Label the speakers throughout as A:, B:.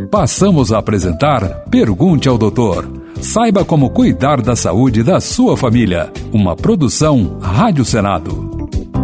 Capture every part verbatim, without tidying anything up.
A: Passamos a apresentar Pergunte ao Doutor. Saiba como cuidar da saúde da sua família. Uma produção Rádio Senado.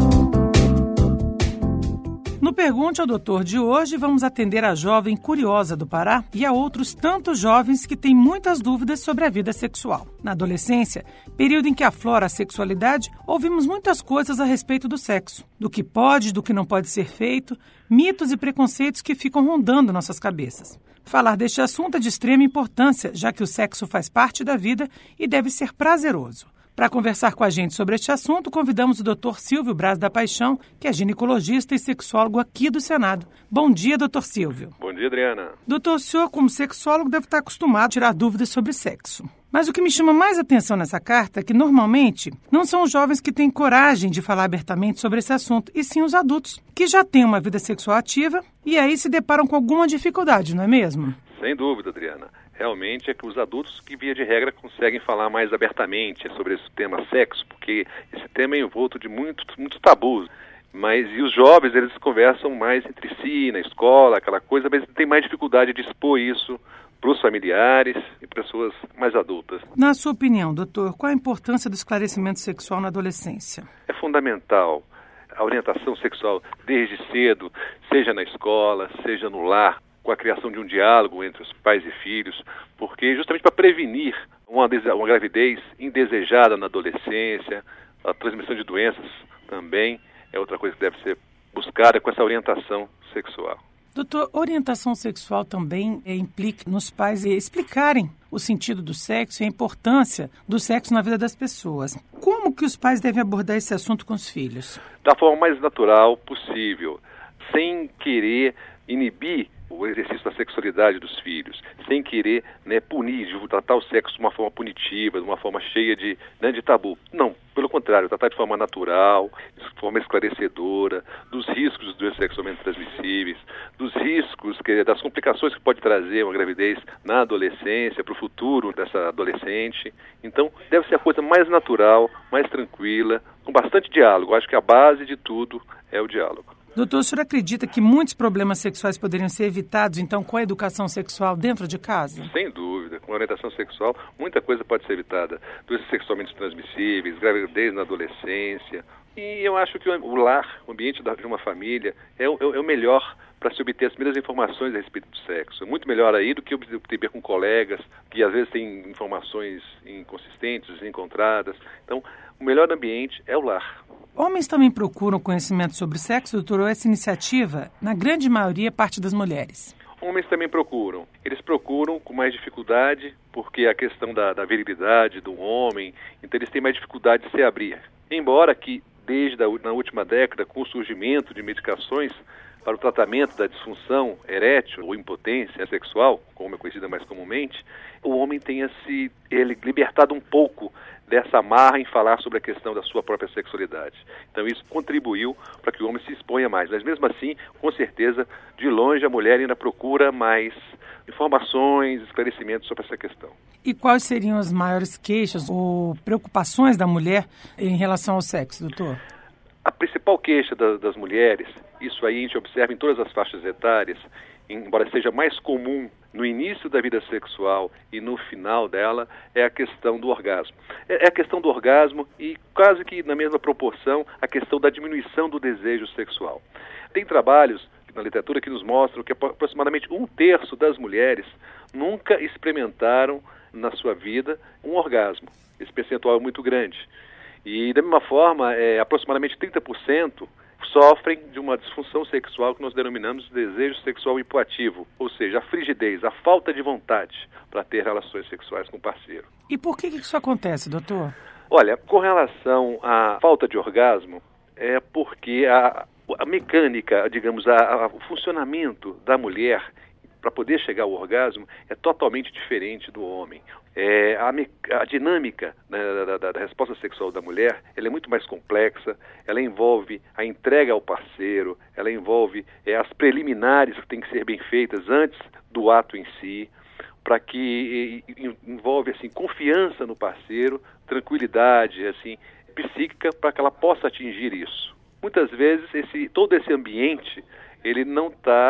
B: No Pergunte ao Doutor de hoje, vamos atender a jovem curiosa do Pará e a outros tantos jovens que têm muitas dúvidas sobre a vida sexual. Na adolescência, período em que aflora a sexualidade, ouvimos muitas coisas a respeito do sexo, do que pode, do que não pode ser feito, mitos e preconceitos que ficam rondando nossas cabeças. Falar deste assunto é de extrema importância, já que o sexo faz parte da vida e deve ser prazeroso. Para conversar com a gente sobre este assunto, convidamos o doutor Silvio Braz da Paixão, que é ginecologista e sexólogo aqui do Senado. Bom dia, doutor Silvio.
C: Bom dia, Adriana.
B: Doutor, o senhor, como sexólogo, deve estar acostumado a tirar dúvidas sobre sexo. Mas o que me chama mais atenção nessa carta é que, normalmente, não são os jovens que têm coragem de falar abertamente sobre esse assunto, e sim os adultos, que já têm uma vida sexual ativa e aí se deparam com alguma dificuldade, não é mesmo?
C: Sem dúvida, Adriana. Realmente é que os adultos que, via de regra, conseguem falar mais abertamente sobre esse tema sexo, porque esse tema é envolto de muitos muito tabus. Mas e os jovens, eles conversam mais entre si, na escola, aquela coisa, mas tem mais dificuldade de expor isso para os familiares e pessoas mais adultas.
B: Na sua opinião, doutor, qual a importância do esclarecimento sexual na adolescência?
C: É fundamental a orientação sexual desde cedo, seja na escola, seja no lar, com a criação de um diálogo entre os pais e filhos, porque justamente para prevenir uma, uma gravidez indesejada na adolescência, a transmissão de doenças também é outra coisa que deve ser buscada com essa orientação sexual.
B: Doutor, orientação sexual também é, implica nos pais explicarem o sentido do sexo e a importância do sexo na vida das pessoas. Como que os pais devem abordar esse assunto com os filhos?
C: Da forma mais natural possível, sem querer inibir o exercício da sexualidade dos filhos, sem querer, né, punir, tratar o sexo de uma forma punitiva, de uma forma cheia de, né, de tabu. Não, pelo contrário, tratar de forma natural, de forma esclarecedora, dos riscos dos doenças sexualmente transmissíveis, dos riscos, que, das complicações que pode trazer uma gravidez na adolescência, para o futuro dessa adolescente. Então, deve ser a coisa mais natural, mais tranquila, com bastante diálogo. Acho que a base de tudo é o diálogo.
B: Doutor, o senhor acredita que muitos problemas sexuais poderiam ser evitados, então, com a educação sexual dentro de casa?
C: Sem dúvida. Com a orientação sexual, muita coisa pode ser evitada. Doenças sexualmente transmissíveis, gravidez na adolescência. E eu acho que o lar, o ambiente de uma família, é o, é o melhor para se obter as primeiras informações a respeito do sexo. É muito melhor aí do que obter com colegas, que às vezes têm informações inconsistentes, desencontradas. Então, o melhor ambiente é o lar.
B: Homens também procuram conhecimento sobre sexo, doutor, ou essa iniciativa, na grande maioria, parte das mulheres?
C: Homens também procuram. Eles procuram com mais dificuldade, porque a questão da, da virilidade do homem, então eles têm mais dificuldade de se abrir. Embora que, desde a na última década, com o surgimento de medicações para o tratamento da disfunção erétil ou impotência sexual, como é conhecida mais comumente, o homem tenha se ele, libertado um pouco dessa amarra em falar sobre a questão da sua própria sexualidade. Então isso contribuiu para que o homem se exponha mais. Mas mesmo assim, com certeza, de longe a mulher ainda procura mais informações, esclarecimentos sobre essa questão.
B: E quais seriam as maiores queixas ou preocupações da mulher em relação ao sexo, doutor?
C: A principal queixa da, das mulheres, isso aí a gente observa em todas as faixas etárias, embora seja mais comum no início da vida sexual e no final dela, é a questão do orgasmo. É a questão do orgasmo e quase que na mesma proporção a questão da diminuição do desejo sexual. Tem trabalhos na literatura que nos mostram que aproximadamente um terço das mulheres nunca experimentaram na sua vida um orgasmo. Esse percentual é muito grande. E da mesma forma, é, aproximadamente trinta por cento sofrem de uma disfunção sexual que nós denominamos de desejo sexual hipoativo, ou seja, a frigidez, a falta de vontade para ter relações sexuais com o parceiro.
B: E por que isso acontece, doutor?
C: Olha, com relação à falta de orgasmo, é porque a, a mecânica, digamos, a, a, o funcionamento da mulher para poder chegar ao orgasmo é totalmente diferente do homem. É, a, me, a dinâmica, né, da, da, da resposta sexual da mulher, ela é muito mais complexa, ela envolve a entrega ao parceiro, ela envolve é, as preliminares que têm que ser bem feitas antes do ato em si, para que e, envolve assim, confiança no parceiro, tranquilidade assim, psíquica para que ela possa atingir isso. Muitas vezes esse, todo esse ambiente ele não está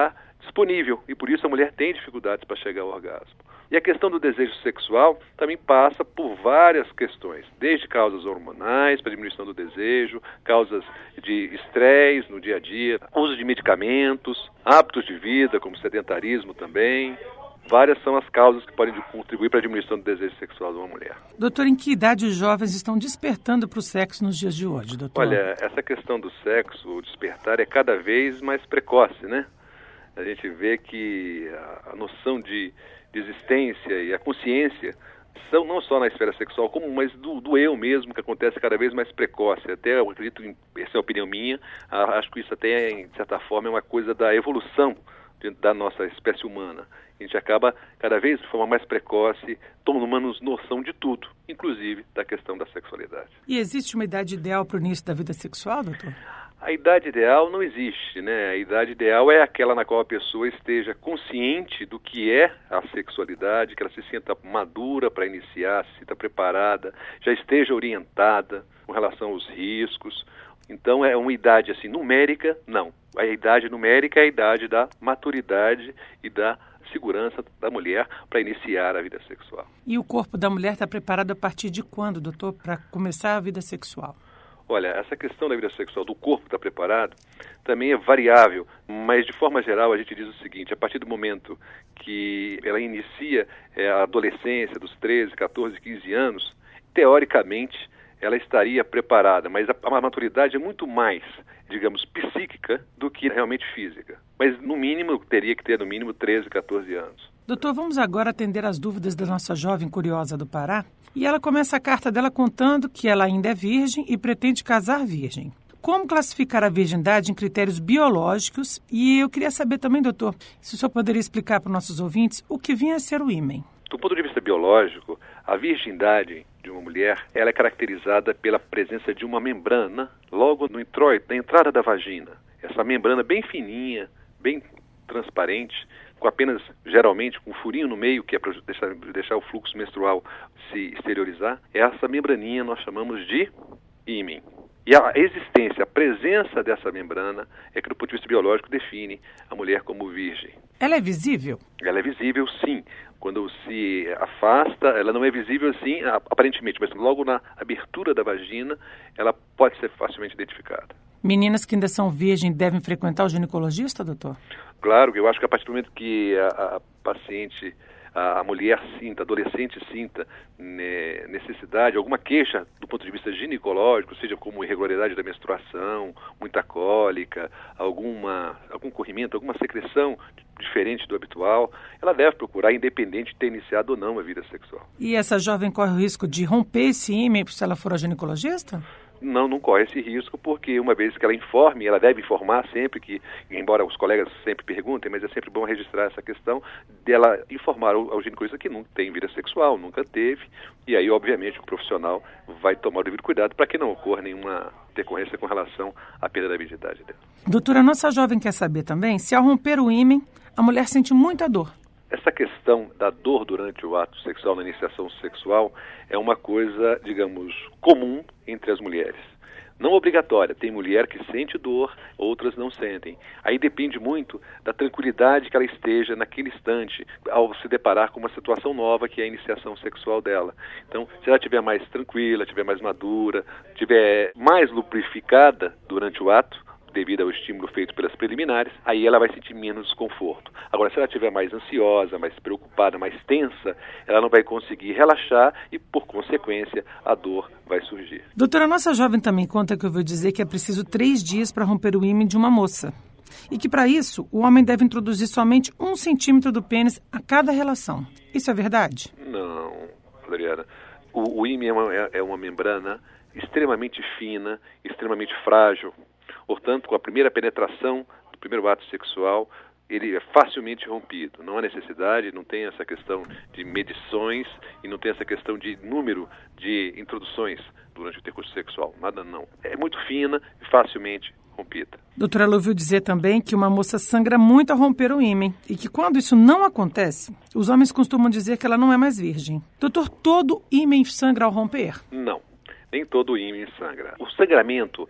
C: disponível e por isso a mulher tem dificuldades para chegar ao orgasmo. E a questão do desejo sexual também passa por várias questões, desde causas hormonais para diminuição do desejo, causas de estresse no dia a dia, uso de medicamentos, hábitos de vida como sedentarismo também. Várias são as causas que podem contribuir para a diminuição do desejo sexual de uma mulher.
B: Doutor, em que idade os jovens estão despertando para o sexo nos dias de hoje, doutor?
C: Olha, essa questão do sexo, o despertar, é cada vez mais precoce, né? A gente vê que a noção de, de existência e a consciência são não só na esfera sexual, como mas do, do eu mesmo, que acontece cada vez mais precoce. Até eu acredito, em, essa é a opinião minha, acho que isso até, de certa forma, é uma coisa da evolução de, da nossa espécie humana. A gente acaba, cada vez de forma mais precoce, tomando noção de tudo, inclusive da questão da sexualidade.
B: E existe uma idade ideal para o início da vida sexual, doutor?
C: A idade ideal não existe, né? A idade ideal é aquela na qual a pessoa esteja consciente do que é a sexualidade, que ela se sinta madura para iniciar, se sinta preparada, já esteja orientada com relação aos riscos. Então é uma idade assim numérica, não. A idade numérica é a idade da maturidade e da segurança da mulher para iniciar a vida sexual.
B: E o corpo da mulher está preparado a partir de quando, doutor, para começar a vida sexual?
C: Olha, essa questão da vida sexual, do corpo estar preparado, também é variável, mas de forma geral a gente diz o seguinte: a partir do momento que ela inicia é, a adolescência, dos treze, catorze, quinze anos, teoricamente ela estaria preparada, mas a, a maturidade é muito mais, digamos, psíquica do que realmente física. Mas no mínimo, teria que ter no mínimo treze, catorze anos.
B: Doutor, vamos agora atender as dúvidas da nossa jovem curiosa do Pará. E ela começa a carta dela contando que ela ainda é virgem e pretende casar virgem. Como classificar a virgindade em critérios biológicos? E eu queria saber também, doutor, se o senhor poderia explicar para os nossos ouvintes o que vinha a ser o ímen.
C: Do ponto de vista biológico, a virgindade de uma mulher ela é caracterizada pela presença de uma membrana logo no introito, na entrada da vagina. Essa membrana bem fininha, bem transparente, com apenas, geralmente, com um furinho no meio, que é para deixar, deixar o fluxo menstrual se exteriorizar, essa membraninha nós chamamos de ímen. E a existência, a presença dessa membrana é que, do ponto de vista biológico, define a mulher como virgem.
B: Ela é visível?
C: Ela é visível, sim. Quando se afasta, ela não é visível, assim, aparentemente, mas logo na abertura da vagina, ela pode ser facilmente identificada.
B: Meninas que ainda são virgens devem frequentar o ginecologista, doutor?
C: Claro, eu acho que a partir do momento que a, a paciente, a, a mulher sinta, a adolescente sinta né, necessidade, alguma queixa do ponto de vista ginecológico, seja como irregularidade da menstruação, muita cólica, alguma, algum corrimento, alguma secreção diferente do habitual, ela deve procurar, independente de ter iniciado ou não a vida sexual.
B: E essa jovem corre o risco de romper esse ímen se ela for ao ginecologista?
C: Não, não corre esse risco, porque uma vez que ela informe, ela deve informar sempre que, embora os colegas sempre perguntem, mas é sempre bom registrar essa questão dela informar ao, ao ginecologista que não tem vida sexual, nunca teve, e aí, obviamente, o profissional vai tomar o devido cuidado para que não ocorra nenhuma decorrência com relação à perda da virgindade dela.
B: Doutora, a nossa jovem quer saber também se ao romper o ímen, a mulher sente muita dor.
C: Essa questão da dor durante o ato sexual, na iniciação sexual, é uma coisa, digamos, comum entre as mulheres. Não obrigatória. Tem mulher que sente dor, outras não sentem. Aí depende muito da tranquilidade que ela esteja naquele instante, ao se deparar com uma situação nova que é a iniciação sexual dela. Então, se ela estiver mais tranquila, estiver mais madura, estiver mais lubrificada durante o ato, devido ao estímulo feito pelas preliminares, aí ela vai sentir menos desconforto. Agora, se ela estiver mais ansiosa, mais preocupada, mais tensa, ela não vai conseguir relaxar e, por consequência, a dor vai surgir.
B: Doutora, a nossa jovem também conta que eu vou dizer que é preciso três dias para romper o ímen de uma moça. E que, para isso, o homem deve introduzir somente um centímetro do pênis a cada relação. Isso é verdade?
C: Não, Adriana. O, o ímen é uma, é uma membrana extremamente fina, extremamente frágil. Portanto, com a primeira penetração do primeiro ato sexual, ele é facilmente rompido. Não há necessidade, não tem essa questão de medições e não tem essa questão de número de introduções durante o percurso sexual. Nada não. É muito fina e facilmente rompida.
B: Doutora, ela ouviu dizer também que uma moça sangra muito ao romper o ímen e que quando isso não acontece, os homens costumam dizer que ela não é mais virgem. Doutor, todo ímen sangra ao romper?
C: Não, nem todo ímen sangra. O sangramento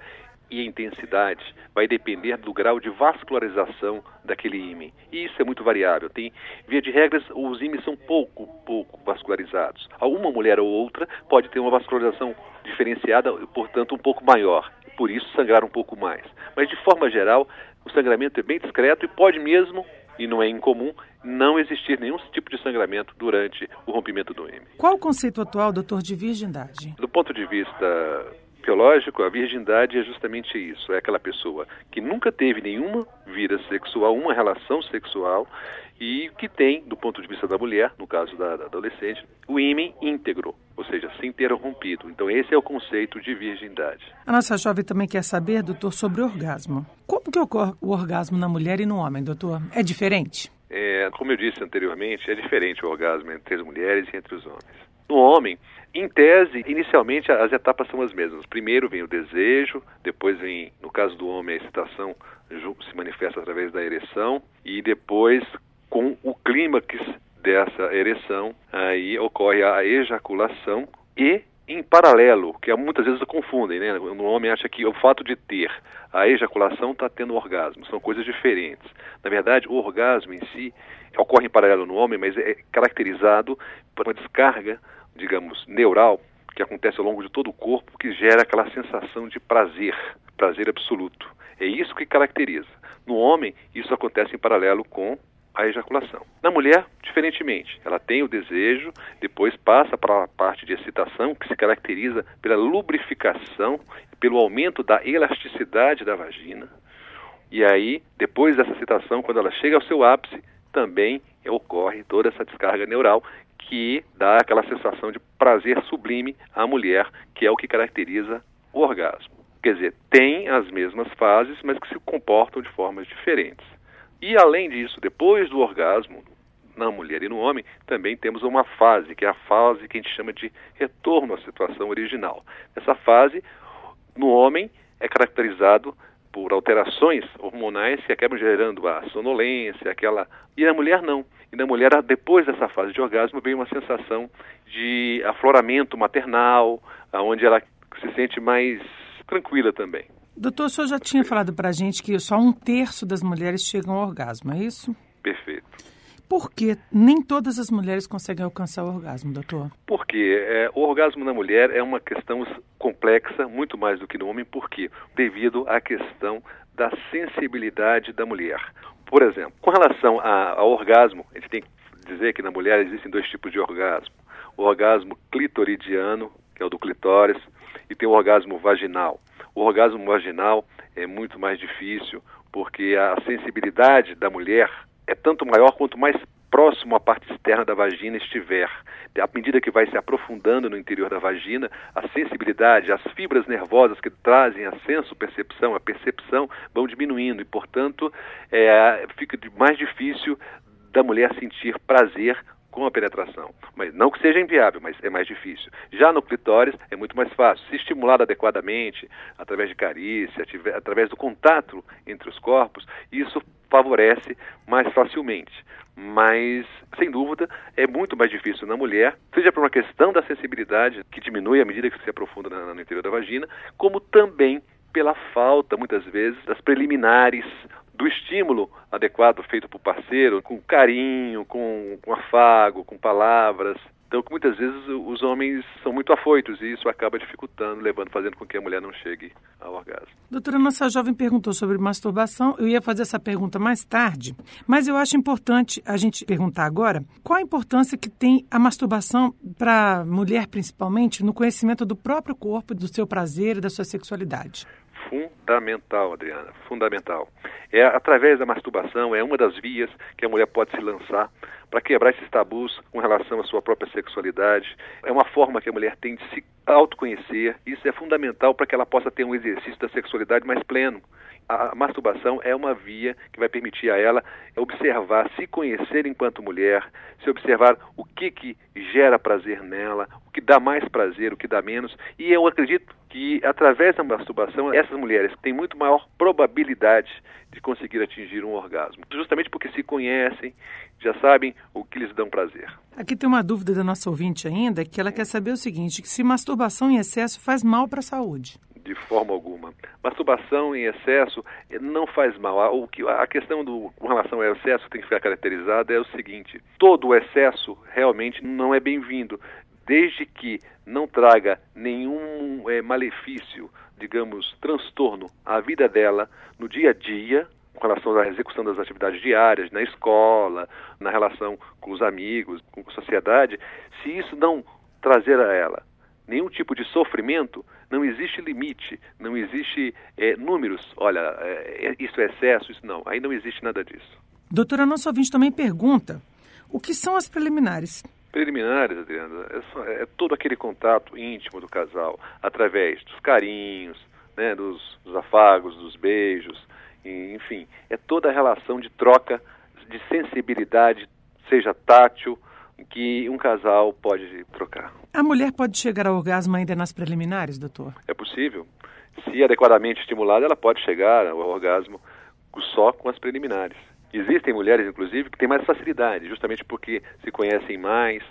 C: e a intensidade vai depender do grau de vascularização daquele ímã. E isso é muito variável. Tem, via de regras, os ímãs são pouco, pouco vascularizados. Alguma mulher ou outra pode ter uma vascularização diferenciada, portanto um pouco maior. Por isso sangrar um pouco mais. Mas de forma geral, o sangramento é bem discreto e pode mesmo, e não é incomum, não existir nenhum tipo de sangramento durante o rompimento do ímã.
B: Qual o conceito atual, doutor, de virgindade?
C: Do ponto de vista biológico, a virgindade é justamente isso. É aquela pessoa que nunca teve nenhuma vida sexual, uma relação sexual, e que tem, do ponto de vista da mulher, no caso da, da adolescente, o ímã íntegro, ou seja, sem ter rompido. Então esse é o conceito de virgindade.
B: A nossa jovem também quer saber, doutor, sobre o orgasmo. Como que ocorre o orgasmo na mulher e no homem, doutor? É diferente?
C: É, como eu disse anteriormente, é diferente o orgasmo entre as mulheres e entre os homens. No homem, em tese, inicialmente as etapas são as mesmas. Primeiro vem o desejo, depois vem, no caso do homem, a excitação se manifesta através da ereção e depois, com o clímax dessa ereção, aí ocorre a ejaculação e, em paralelo, que muitas vezes confundem, né? O homem acha que o fato de ter a ejaculação está tendo orgasmo, são coisas diferentes. Na verdade, o orgasmo em si ocorre em paralelo no homem, mas é caracterizado por uma descarga, digamos, neural, que acontece ao longo de todo o corpo, que gera aquela sensação de prazer, prazer absoluto. É isso que caracteriza. No homem, isso acontece em paralelo com a ejaculação. Na mulher, diferentemente, ela tem o desejo, depois passa para a parte de excitação, que se caracteriza pela lubrificação, pelo aumento da elasticidade da vagina. E aí, depois dessa excitação, quando ela chega ao seu ápice, também ocorre toda essa descarga neural, que dá aquela sensação de prazer sublime à mulher, que é o que caracteriza o orgasmo. Quer dizer, tem as mesmas fases, mas que se comportam de formas diferentes. E além disso, depois do orgasmo, na mulher e no homem, também temos uma fase, que é a fase que a gente chama de retorno à situação original. Essa fase, no homem, é caracterizado por alterações hormonais que acabam gerando a sonolência, aquela... E na mulher não. E na mulher, depois dessa fase de orgasmo, vem uma sensação de afloramento maternal, onde ela se sente mais tranquila também.
B: Doutor, o senhor já tinha falado para a gente que só um terço das mulheres chegam ao orgasmo, é isso?
C: Perfeito.
B: Por que nem todas as mulheres conseguem alcançar o orgasmo, doutor?
C: Porque é, o orgasmo na mulher é uma questão complexa, muito mais do que no homem. Por quê? Devido à questão da sensibilidade da mulher. Por exemplo, com relação a, ao orgasmo, a gente tem que dizer que na mulher existem dois tipos de orgasmo. O orgasmo clitoridiano, que é o do clitóris, e tem o orgasmo vaginal. O orgasmo vaginal é muito mais difícil, porque a sensibilidade da mulher é tanto maior quanto mais próximo à parte externa da vagina estiver. À medida que vai se aprofundando no interior da vagina, a sensibilidade, as fibras nervosas que trazem a senso-percepção, a percepção, vão diminuindo e, portanto, é, fica mais difícil da mulher sentir prazer com a penetração. Mas não que seja inviável, mas é mais difícil. Já no clitóris é muito mais fácil. Se estimulado adequadamente, através de carícia, através do contato entre os corpos, isso favorece mais facilmente. Mas, sem dúvida, é muito mais difícil na mulher, seja por uma questão da sensibilidade, que diminui à medida que se aprofunda no interior da vagina, como também pela falta, muitas vezes, das preliminares, do estímulo adequado feito por parceiro, com carinho, com, com afago, com palavras. Então, muitas vezes os homens são muito afoitos e isso acaba dificultando, levando, fazendo com que a mulher não chegue ao orgasmo.
B: Doutora, nossa jovem perguntou sobre masturbação. Eu ia fazer essa pergunta mais tarde, mas eu acho importante a gente perguntar agora qual a importância que tem a masturbação para a mulher, principalmente, no conhecimento do próprio corpo, do seu prazer e da sua sexualidade.
C: Fundamental, Adriana, fundamental. É através da masturbação, é uma das vias que a mulher pode se lançar para quebrar esses tabus com relação à sua própria sexualidade. É uma forma que a mulher tem de se autoconhecer. Isso é fundamental para que ela possa ter um exercício da sexualidade mais pleno. A masturbação é uma via que vai permitir a ela observar, se conhecer enquanto mulher, se observar o que, que gera prazer nela, o que dá mais prazer, o que dá menos. E eu acredito que, através da masturbação, essas mulheres têm muito maior probabilidade de conseguir atingir um orgasmo. Justamente porque se conhecem, já sabem o que lhes dão prazer.
B: Aqui tem uma dúvida da nossa ouvinte ainda, que ela quer saber o seguinte, que se masturbação em excesso faz mal para a saúde.
C: De forma alguma. Masturbação em excesso não faz mal. O que, a questão do, com relação ao excesso que tem que ficar caracterizada é o seguinte: todo o excesso realmente não é bem-vindo, desde que não traga nenhum é, malefício, digamos, transtorno à vida dela no dia a dia, com relação à execução das atividades diárias, na escola, na relação com os amigos, com a sociedade. Se isso não trazer a ela nenhum tipo de sofrimento, não existe limite, não existe é, números. Olha, é, isso é excesso, isso não. Aí não existe nada disso.
B: Doutora, nosso ouvinte também pergunta, o que são as preliminares?
C: Preliminares, Adriana, é, só, é todo aquele contato íntimo do casal, através dos carinhos, né, dos, dos afagos, dos beijos, e, enfim, é toda a relação de troca, de sensibilidade, seja tátil, que um casal pode trocar.
B: A mulher pode chegar ao orgasmo ainda nas preliminares, doutor?
C: É possível. Se adequadamente estimulada, ela pode chegar ao orgasmo só com as preliminares. Existem mulheres, inclusive, que têm mais facilidade, justamente porque se conhecem mais,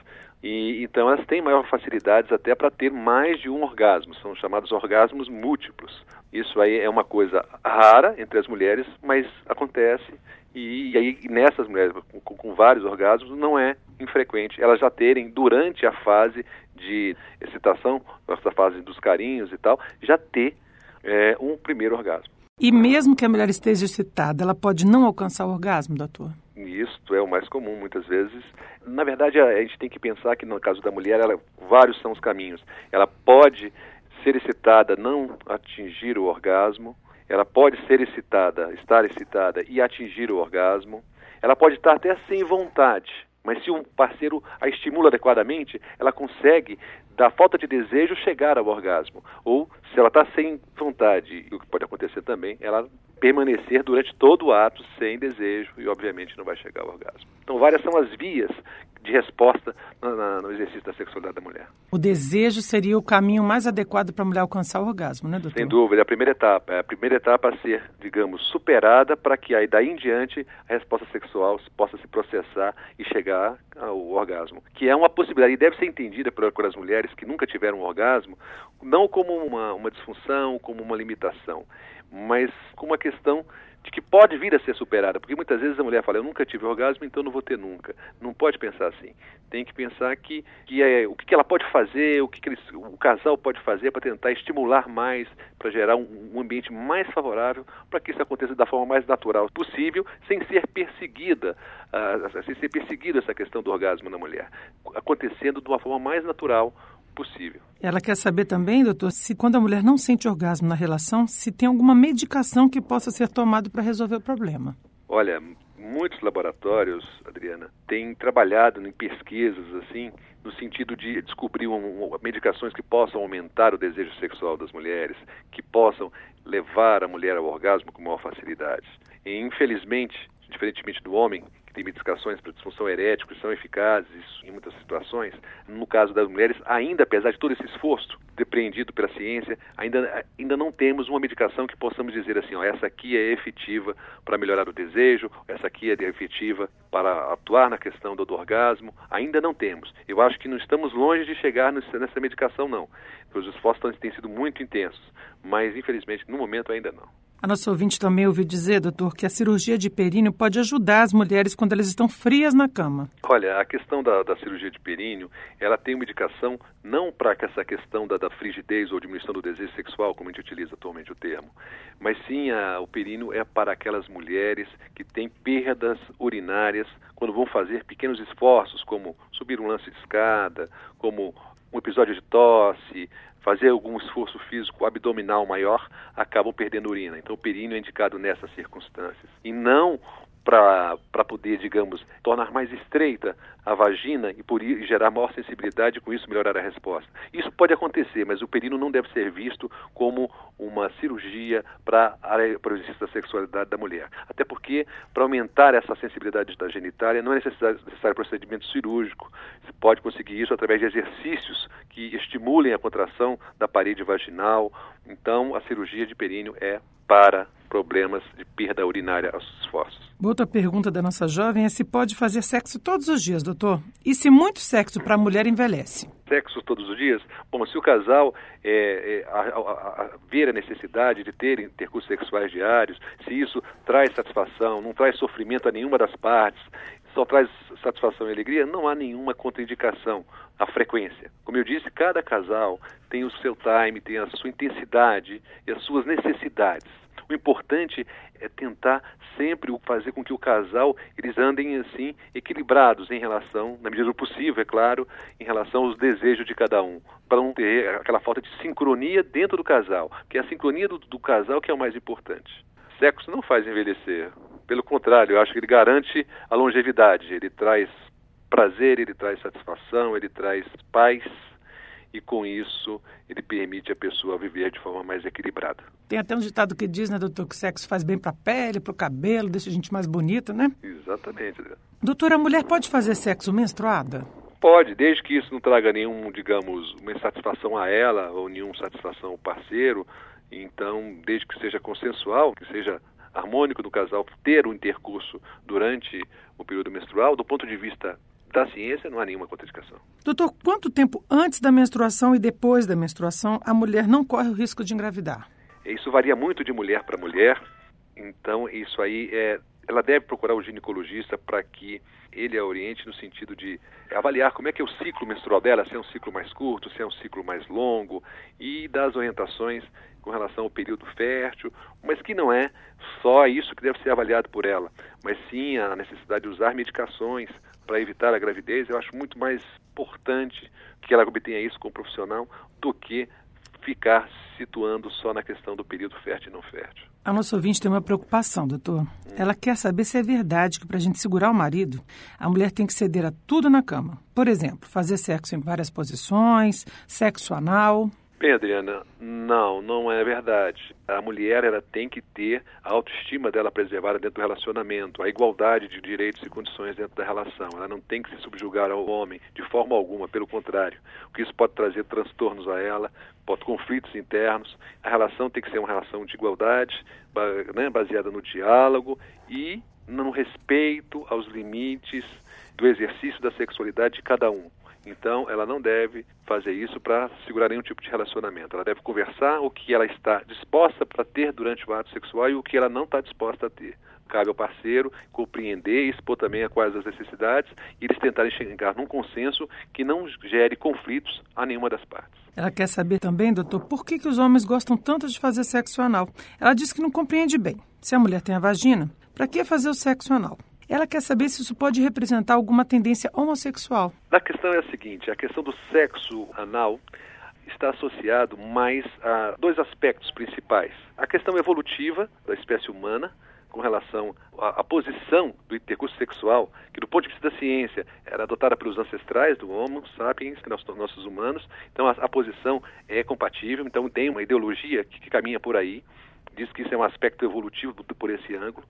C: e então elas têm maior facilidades até para ter mais de um orgasmo. São chamados orgasmos múltiplos. Isso aí é uma coisa rara entre as mulheres, mas acontece. E, e aí nessas mulheres com, com vários orgasmos não é infrequente elas já terem, durante a fase de excitação, essa fase dos carinhos e tal, já ter é, um primeiro orgasmo.
B: E mesmo que a mulher esteja excitada, ela pode não alcançar o orgasmo, doutor?
C: Isso é o mais comum, muitas vezes. Na verdade, a, a gente tem que pensar que no caso da mulher, ela, vários são os caminhos. Ela pode ser excitada, não atingir o orgasmo. Ela pode ser excitada, estar excitada e atingir o orgasmo. Ela pode estar até sem vontade, mas se um parceiro a estimula adequadamente, ela consegue, da falta de desejo, chegar ao orgasmo. Ou, se ela está sem vontade, o que pode acontecer também, ela permanecer durante todo o ato sem desejo e, obviamente, não vai chegar ao orgasmo. Então, várias são as vias de resposta no, no, no exercício da sexualidade da mulher.
B: O desejo seria o caminho mais adequado para a mulher alcançar o orgasmo, né, doutor?
C: Sem dúvida, é a primeira etapa. É a primeira etapa a ser, digamos, superada para que aí daí em diante a resposta sexual possa se processar e chegar ao orgasmo. Que é uma possibilidade e deve ser entendida por, por as mulheres que nunca tiveram um orgasmo, não como uma, uma disfunção, como uma limitação, mas como uma questão de que pode vir a ser superada, porque muitas vezes a mulher fala, eu nunca tive orgasmo, então não vou ter nunca. Não pode pensar assim. Tem que pensar que, que é, o que, que ela pode fazer, o que, que eles, o casal pode fazer para tentar estimular mais, para gerar um, um ambiente mais favorável, para que isso aconteça da forma mais natural possível, sem ser perseguida, uh, sem ser perseguida essa questão do orgasmo na mulher, acontecendo de uma forma mais natural possível.
B: Ela quer saber também, doutor, se quando a mulher não sente orgasmo na relação, se tem alguma medicação que possa ser tomada para resolver o problema.
C: Olha, muitos laboratórios, Adriana, têm trabalhado em pesquisas assim, no sentido de descobrir um, um, medicações que possam aumentar o desejo sexual das mulheres, que possam levar a mulher ao orgasmo com maior facilidade. E, infelizmente, diferentemente do homem, que tem medicações para disfunção erétil, que são eficazes em muitas situações, no caso das mulheres, ainda, apesar de todo esse esforço depreendido pela ciência, ainda, ainda não temos uma medicação que possamos dizer assim, ó, essa aqui é efetiva para melhorar o desejo, essa aqui é efetiva para atuar na questão do, do orgasmo, ainda não temos. Eu acho que não estamos longe de chegar nessa, nessa medicação, não. Os esforços têm sido muito intensos, mas, infelizmente, no momento ainda não.
B: A nossa ouvinte também ouviu dizer, doutor, que a cirurgia de períneo pode ajudar as mulheres quando elas estão frias na cama.
C: Olha, a questão da, da cirurgia de períneo, ela tem uma indicação não para essa questão da, da frigidez ou diminuição do desejo sexual, como a gente utiliza atualmente o termo, mas sim a, o períneo é para aquelas mulheres que têm perdas urinárias quando vão fazer pequenos esforços, como subir um lance de escada, como um episódio de tosse, fazer algum esforço físico abdominal maior, acabam perdendo urina. Então o períneo é indicado nessas circunstâncias. E não para poder, digamos, tornar mais estreita a vagina e por ir, gerar maior sensibilidade e com isso melhorar a resposta. Isso pode acontecer, mas o períneo não deve ser visto como uma cirurgia para o exercício da sexualidade da mulher. Até porque, para aumentar essa sensibilidade da genitália, não é necessário, necessário procedimento cirúrgico. Você pode conseguir isso através de exercícios que estimulem a contração da parede vaginal. Então, a cirurgia de períneo é para problemas de perda urinária aos esforços.
B: Outra pergunta da nossa jovem é se pode fazer sexo todos os dias, doutor? E se muito sexo para a mulher envelhece?
C: sexo todos os dias? Bom, se o casal é, é, a, a, a, ver a necessidade de ter intercursos sexuais diários, se isso traz satisfação, não traz sofrimento a nenhuma das partes, só traz satisfação e alegria, não há nenhuma contraindicação à frequência. Como eu disse, cada casal tem o seu time, tem a sua intensidade e as suas necessidades. O importante é tentar sempre fazer com que o casal, eles andem assim, equilibrados em relação, na medida do possível, é claro, em relação aos desejos de cada um, para não ter aquela falta de sincronia dentro do casal, que é a sincronia do, do casal que é o mais importante. Sexo não faz envelhecer, pelo contrário, eu acho que ele garante a longevidade, ele traz prazer, ele traz satisfação, ele traz paz, e com isso ele permite a pessoa viver de forma mais equilibrada.
B: Tem até um ditado que diz, né, doutor, que o sexo faz bem para a pele, para o cabelo, deixa a gente mais bonita, né?
C: Exatamente.
B: Doutora, a mulher pode fazer sexo menstruada?
C: Pode, desde que isso não traga nenhum, digamos, uma insatisfação a ela ou nenhuma satisfação ao parceiro. Então, desde que seja consensual, que seja harmônico do casal ter o intercurso durante o período menstrual, do ponto de vista da ciência, não há nenhuma contraindicação.
B: Doutor, quanto tempo antes da menstruação e depois da menstruação a mulher não corre o risco de engravidar?
C: Isso varia muito de mulher para mulher, então isso aí é... Ela deve procurar o ginecologista para que ele a oriente no sentido de avaliar como é que é o ciclo menstrual dela, se é um ciclo mais curto, se é um ciclo mais longo, e dar as orientações com relação ao período fértil, mas que não é só isso que deve ser avaliado por ela, mas sim a necessidade de usar medicações para evitar a gravidez. Eu acho muito mais importante que ela obtenha isso com o profissional do que ficar situando só na questão do período fértil e não fértil.
B: A nossa ouvinte tem uma preocupação, doutor. Ela quer saber se é verdade que para a gente segurar o marido, a mulher tem que ceder a tudo na cama. Por exemplo, fazer sexo em várias posições, sexo anal.
C: Bem, Adriana, não, não é verdade. A mulher ela tem que ter a autoestima dela preservada dentro do relacionamento, a igualdade de direitos e condições dentro da relação. Ela não tem que se subjugar ao homem de forma alguma, pelo contrário. Porque isso pode trazer transtornos a ela, pode conflitos internos. A relação tem que ser uma relação de igualdade, né, baseada no diálogo e no respeito aos limites do exercício da sexualidade de cada um. Então, ela não deve fazer isso para segurar nenhum tipo de relacionamento. Ela deve conversar o que ela está disposta para ter durante o ato sexual e o que ela não está disposta a ter. Cabe ao parceiro compreender e expor também a quais as necessidades e eles tentarem chegar num consenso que não gere conflitos a nenhuma das partes.
B: Ela quer saber também, doutor, por que, que os homens gostam tanto de fazer sexo anal. Ela diz que não compreende bem. Se a mulher tem a vagina, para que fazer o sexo anal? Ela quer saber se isso pode representar alguma tendência homossexual.
C: A questão é a seguinte, a questão do sexo anal está associado mais a dois aspectos principais. A questão evolutiva da espécie humana, com relação à, à posição do intercurso sexual, que do ponto de vista da ciência era adotada pelos ancestrais do Homo sapiens, que nós, nossos humanos. Então a, a posição é compatível, então tem uma ideologia que, que caminha por aí, diz que isso é um aspecto evolutivo do, por esse ângulo.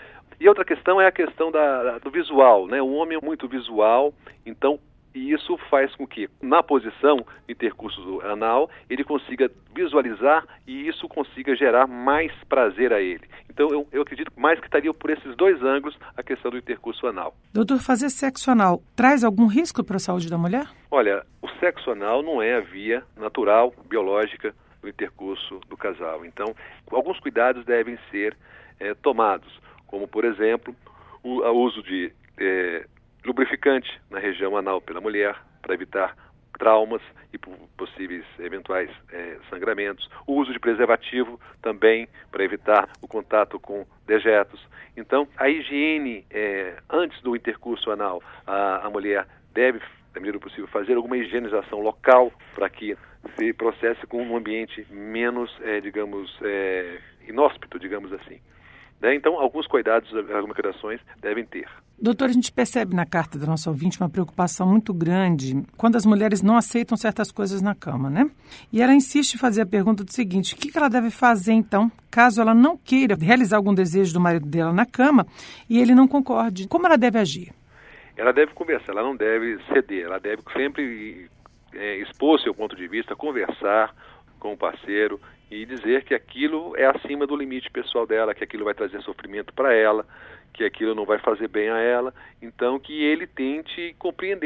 C: E outra questão é a questão da, do visual, né? O homem é muito visual, então e isso faz com que, na posição do intercurso anal, ele consiga visualizar e isso consiga gerar mais prazer a ele. Então, eu, eu acredito mais que estaria por esses dois ângulos a questão do intercurso anal.
B: Doutor, fazer sexo anal traz algum risco para a saúde da mulher?
C: Olha, o sexo anal não é a via natural, biológica, do intercurso do casal. Então, alguns cuidados devem ser é, tomados, como, por exemplo, o, o uso de é, lubrificante na região anal pela mulher, para evitar traumas e possíveis eventuais é, sangramentos. O uso de preservativo também, para evitar o contato com dejetos. Então, a higiene, é, antes do intercurso anal, a, a mulher deve, na medida do possível, fazer alguma higienização local para que se processe com um ambiente menos, é, digamos, é, inóspito, digamos assim. Né? Então, alguns cuidados, algumas recomendações devem ter.
B: Doutor, a gente percebe na carta da nossa ouvinte uma preocupação muito grande quando as mulheres não aceitam certas coisas na cama, né? E ela insiste em fazer a pergunta do seguinte: o que ela deve fazer, então, caso ela não queira realizar algum desejo do marido dela na cama e ele não concorde? Como ela deve agir?
C: Ela deve conversar, ela não deve ceder, ela deve sempre é, expor seu ponto de vista, conversar com o parceiro e dizer que aquilo é acima do limite pessoal dela, que aquilo vai trazer sofrimento para ela, que aquilo não vai fazer bem a ela, então que ele tente compreender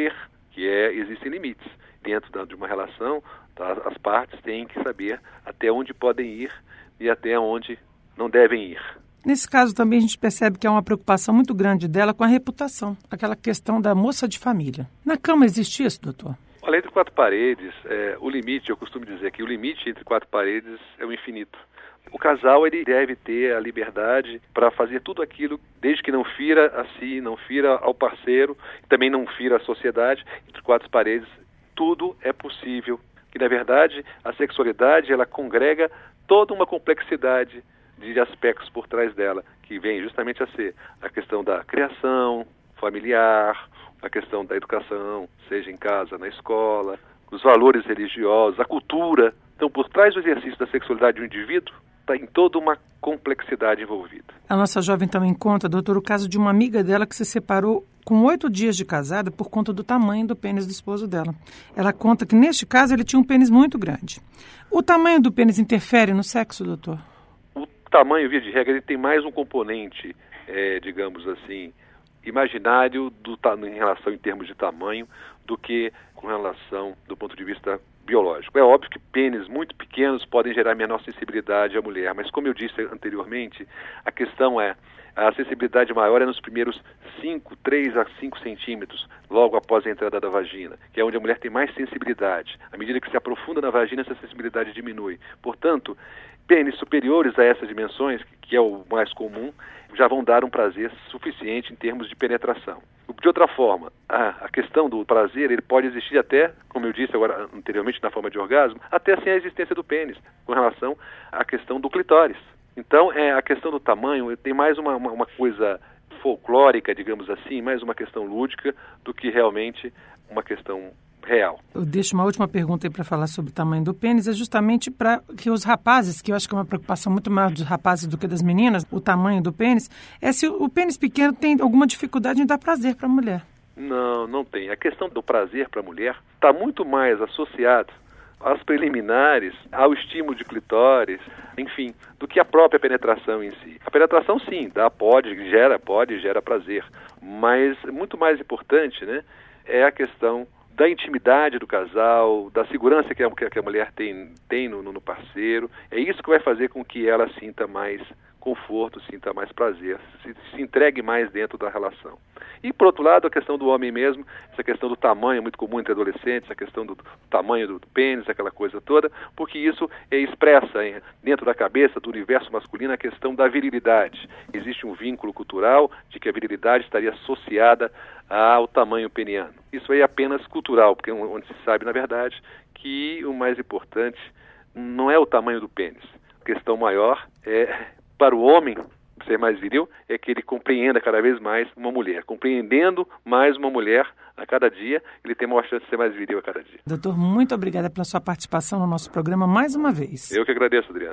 C: que é, existem limites. Dentro da, de uma relação, tá, as partes têm que saber até onde podem ir e até onde não devem ir.
B: Nesse caso também a gente percebe que há uma preocupação muito grande dela com a reputação, aquela questão da moça de família. Na cama existe isso, doutor?
C: Olha, entre quatro paredes, é, o limite, eu costumo dizer que o limite entre quatro paredes é o infinito. O casal ele deve ter a liberdade para fazer tudo aquilo, desde que não fira a si, não fira ao parceiro, também não fira a sociedade. Entre quatro paredes, tudo é possível. Que, na verdade, a sexualidade ela congrega toda uma complexidade de aspectos por trás dela, que vem justamente a ser a questão da criação familiar, a questão da educação, seja em casa, na escola, os valores religiosos, a cultura. Então, por trás do exercício da sexualidade do indivíduo, está em toda uma complexidade envolvida.
B: A nossa jovem também conta, doutor, o caso de uma amiga dela que se separou com oito dias de casada por conta do tamanho do pênis do esposo dela. Ela conta que, neste caso, ele tinha um pênis muito grande. O tamanho do pênis interfere no sexo, doutor?
C: O tamanho, via de regra, ele tem mais um componente, é, digamos assim, imaginário do, em relação em termos de tamanho do que com relação do ponto de vista biológico. É óbvio que pênis muito pequenos podem gerar menor sensibilidade à mulher, mas como eu disse anteriormente, a questão é, a sensibilidade maior é nos primeiros cinco, três a cinco centímetros, logo após a entrada da vagina, que é onde a mulher tem mais sensibilidade. À medida que se aprofunda na vagina, essa sensibilidade diminui. Portanto, pênis superiores a essas dimensões, que é o mais comum, já vão dar um prazer suficiente em termos de penetração. De outra forma, a, a questão do prazer, ele pode existir até, como eu disse agora anteriormente na forma de orgasmo, até sem a existência do pênis, com relação à questão do clitóris. Então, é, a questão do tamanho tem mais uma, uma, uma coisa folclórica, digamos assim, mais uma questão lúdica do que realmente uma questão real.
B: Eu deixo uma última pergunta aí para falar sobre o tamanho do pênis, é justamente para que os rapazes, que eu acho que é uma preocupação muito maior dos rapazes do que das meninas, o tamanho do pênis, é se o pênis pequeno tem alguma dificuldade em dar prazer para a mulher.
C: Não, não tem. A questão do prazer para a mulher está muito mais associada às preliminares, ao estímulo de clitóris, enfim, do que a própria penetração em si. A penetração, sim, dá, pode, gera, pode, gera prazer, mas muito mais importante, né, é a questão da intimidade do casal, da segurança que a, que a mulher tem, tem no, no parceiro. É isso que vai fazer com que ela sinta mais conforto, sinta mais prazer, se, se entregue mais dentro da relação. E, por outro lado, a questão do homem mesmo, essa questão do tamanho, muito comum entre adolescentes, a questão do, do tamanho do, do pênis, aquela coisa toda, porque isso é expressa hein, dentro da cabeça do universo masculino a questão da virilidade. Existe um vínculo cultural de que a virilidade estaria associada ao tamanho peniano. Isso aí é apenas cultural, porque onde se sabe, na verdade, que o mais importante não é o tamanho do pênis. A questão maior é, para o homem ser mais viril, é que ele compreenda cada vez mais uma mulher. Compreendendo mais uma mulher a cada dia, ele tem maior chance de ser mais viril a cada dia.
B: Doutor, muito obrigada pela sua participação no nosso programa mais uma vez.
C: Eu que agradeço, Adriano.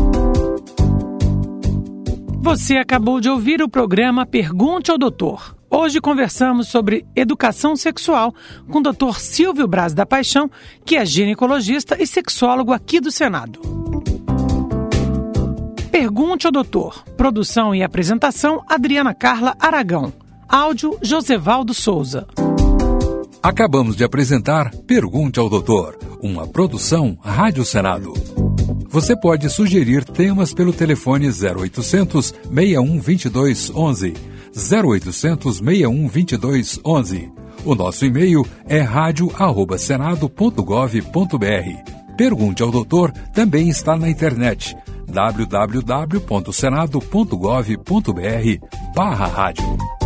B: Você acabou de ouvir o programa Pergunte ao Doutor. Hoje conversamos sobre educação sexual com o doutor Silvio Braz da Paixão, que é ginecologista e sexólogo aqui do Senado. Pergunte ao Doutor. Produção e apresentação, Adriana Carla Aragão. Áudio, Josevaldo Souza.
A: Acabamos de apresentar Pergunte ao Doutor, uma produção Rádio Senado. Você pode sugerir temas pelo telefone zero oitocentos, seis um dois dois, onze, zero oitocentos, seis um dois dois, onze. O nosso e-mail é rádio arroba senado ponto gov ponto br. Pergunte ao Doutor também está na internet w w w ponto senado ponto gov ponto br barra rádio.